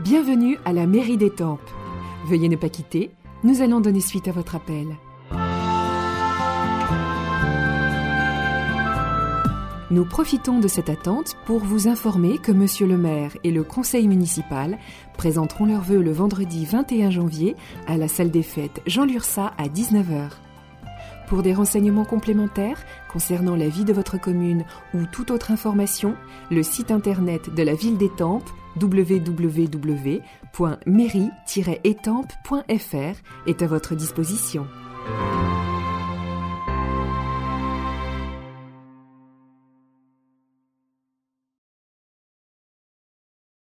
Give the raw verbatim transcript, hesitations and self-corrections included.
Bienvenue à la mairie d'Étampes. Veuillez ne pas quitter, nous allons donner suite à votre appel. Nous profitons de cette attente pour vous informer que Monsieur le maire et le conseil municipal présenteront leurs vœux le vendredi vingt et un janvier à la salle des fêtes Jean Lurçat à dix-neuf heures. Pour des renseignements complémentaires concernant la vie de votre commune ou toute autre information, le site internet de la ville d'Étampes w w w point mairie tiret étampes point f r est à votre disposition.